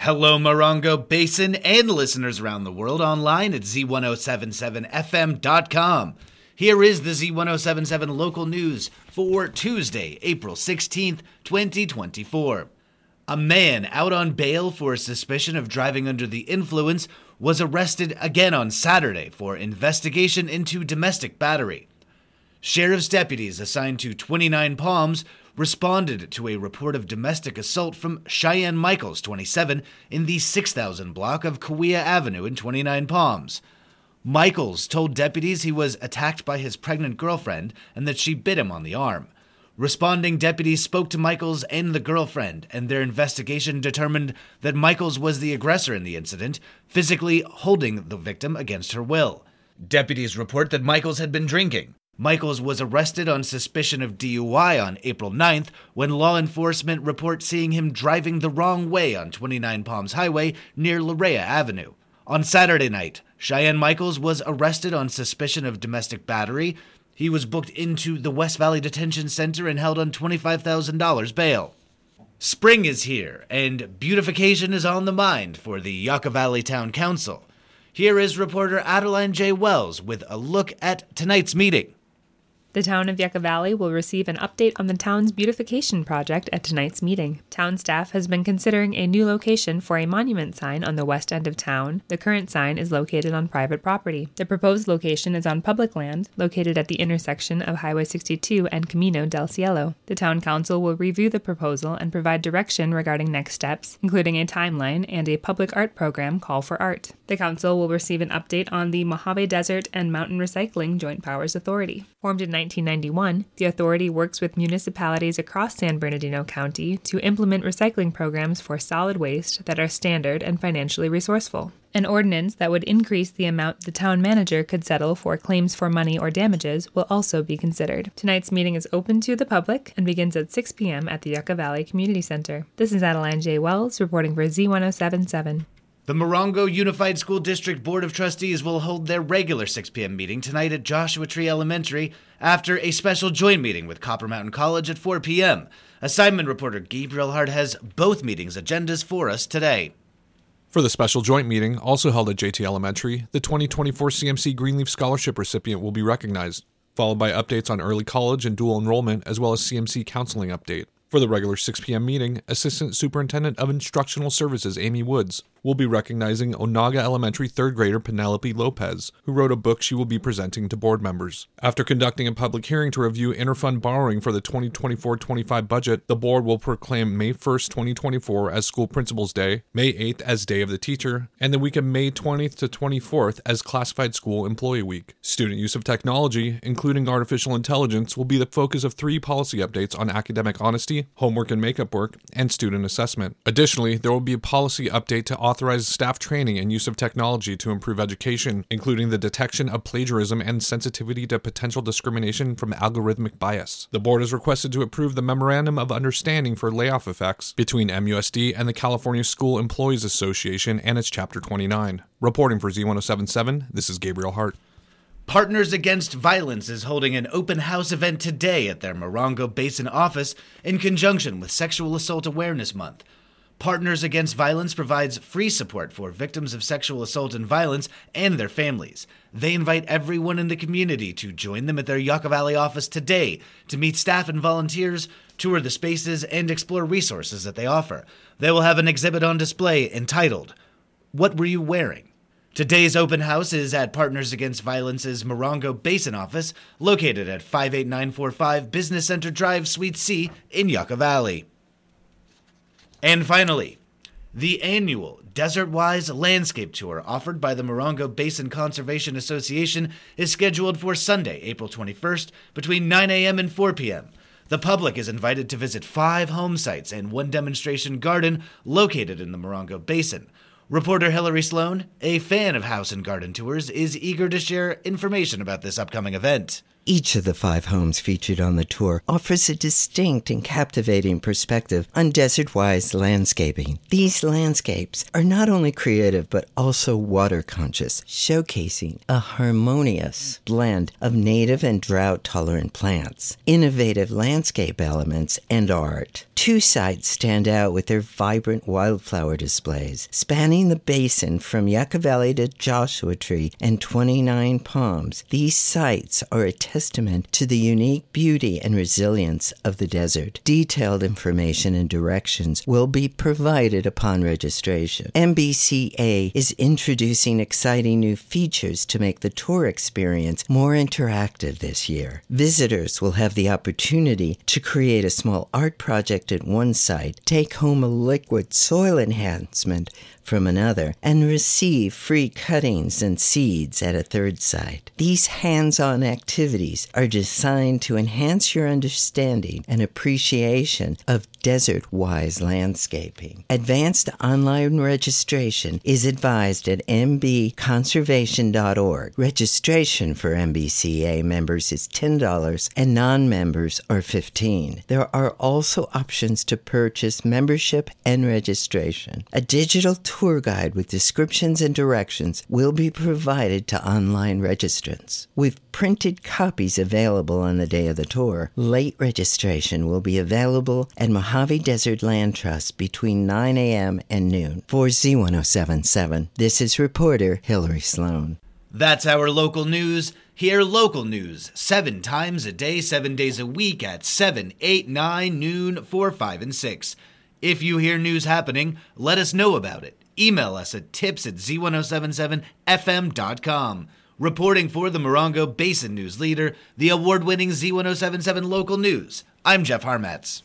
Hello, Morongo Basin and listeners around the world online at z1077fm.com. Here is the Z1077 local news for Tuesday, April 16th, 2024. A man out on bail for suspicion of driving under the influence was arrested again on Saturday for investigation into domestic battery. Sheriff's deputies assigned to 29 Palms responded to a report of domestic assault from Cheyenne Michaels, 27, in the 6000 block of Kaweah Avenue in 29 Palms. Michaels told deputies he was attacked by his pregnant girlfriend and that she bit him on the arm. Responding deputies spoke to Michaels and the girlfriend, and their investigation determined that Michaels was the aggressor in the incident, physically holding the victim against her will. Deputies report that Michaels had been drinking. Michaels was arrested on suspicion of DUI on April 9th when law enforcement report seeing him driving the wrong way on 29 Palms Highway near Larea Avenue. On Saturday night, Cheyenne Michaels was arrested on suspicion of domestic battery. He was booked into the West Valley Detention Center and held on $25,000 bail. Spring is here, and beautification is on the mind for the Yucca Valley Town Council. Here is reporter Adeline J. Wells with a look at tonight's meeting. The town of Yucca Valley will receive an update on the town's beautification project at tonight's meeting. Town staff has been considering a new location for a monument sign on the west end of town. The current sign is located on private property. The proposed location is on public land, located at the intersection of Highway 62 and Camino del Cielo. The town council will review the proposal and provide direction regarding next steps, including a timeline and a public art program call for art. The council will receive an update on the Mojave Desert and Mountain Recycling Joint Powers Authority. Formed in 1991, the authority works with municipalities across San Bernardino County to implement recycling programs for solid waste that are standard and financially resourceful. An ordinance that would increase the amount the town manager could settle for claims for money or damages will also be considered. Tonight's meeting is open to the public and begins at 6 p.m. at the Yucca Valley Community Center. This is Adeline J. Wells reporting for Z1077. The Morongo Unified School District Board of Trustees will hold their regular 6 p.m. meeting tonight at Joshua Tree Elementary after a special joint meeting with Copper Mountain College at 4 p.m. Assignment reporter Gabriel Hart has both meetings' agendas for us today. For the special joint meeting, also held at JT Elementary, the 2024 CMC Greenleaf Scholarship recipient will be recognized, followed by updates on early college and dual enrollment, as well as CMC counseling update. For the regular 6 p.m. meeting, Assistant Superintendent of Instructional Services Amy Woods will be recognizing Onaga Elementary 3rd grader Penelope Lopez, who wrote a book she will be presenting to board members. After conducting a public hearing to review interfund borrowing for the 2024-25 budget, the board will proclaim May 1st, 2024 as School Principals Day, May 8th as Day of the Teacher, and the week of May 20th to 24th as Classified School Employee Week. Student use of technology, including artificial intelligence, will be the focus of 3 policy updates on academic honesty, homework and makeup work, and student assessment. Additionally, there will be a policy update to authorize staff training and use of technology to improve education, including the detection of plagiarism and sensitivity to potential discrimination from algorithmic bias. The board is requested to approve the Memorandum of Understanding for Layoff Effects between MUSD and the California School Employees Association and its Chapter 29. Reporting for Z1077, this is Gabriel Hart. Partners Against Violence is holding an open house event today at their Morongo Basin office in conjunction with Sexual Assault Awareness Month. Partners Against Violence provides free support for victims of sexual assault and violence and their families. They invite everyone in the community to join them at their Yucca Valley office today to meet staff and volunteers, tour the spaces, and explore resources that they offer. They will have an exhibit on display entitled, "What Were You Wearing?" Today's open house is at Partners Against Violence's Morongo Basin office, located at 58945 Business Center Drive, Suite C in Yucca Valley. And finally, the annual Desert-Wise Landscape Tour offered by the Morongo Basin Conservation Association is scheduled for Sunday, April 21st, between 9 a.m. and 4 p.m. The public is invited to visit 5 home sites and 1 demonstration garden located in the Morongo Basin. Reporter Hillary Sloan, a fan of house and garden tours, is eager to share information about this upcoming event. Each of the 5 homes featured on the tour offers a distinct and captivating perspective on desert-wise landscaping. These landscapes are not only creative but also water-conscious, showcasing a harmonious blend of native and drought-tolerant plants, innovative landscape elements, and art. 2 sites stand out with their vibrant wildflower displays, spanning the basin from Yucca Valley to Joshua Tree and 29 Palms. These sites are a testament to the unique beauty and resilience of the desert. Detailed information and directions will be provided upon registration. MBCA is introducing exciting new features to make the tour experience more interactive this year. Visitors will have the opportunity to create a small art project at one site, take home a liquid soil enhancement from another, and receive free cuttings and seeds at a third site. These hands-on activities are designed to enhance your understanding and appreciation of desert-wise landscaping. Advanced online registration is advised at mbconservation.org. Registration for MBCA members is $10 and non-members are $15. There are also options to purchase membership and registration. A digital tour guide with descriptions and directions will be provided to online registrants. With printed copies available on the day of the tour, late registration will be available at Mojave Desert Land Trust between 9 a.m. and noon. For Z1077, this is reporter Hillary Sloan. That's our local news. Hear local news 7 times a day, 7 days a week at 7, 8, 9, noon, 4, 5, and 6. If you hear news happening, let us know about it. Email us at tips@z1077fm.com. Reporting for the Morongo Basin News Leader, the award-winning Z1077 Local News, I'm Jeff Harmatz.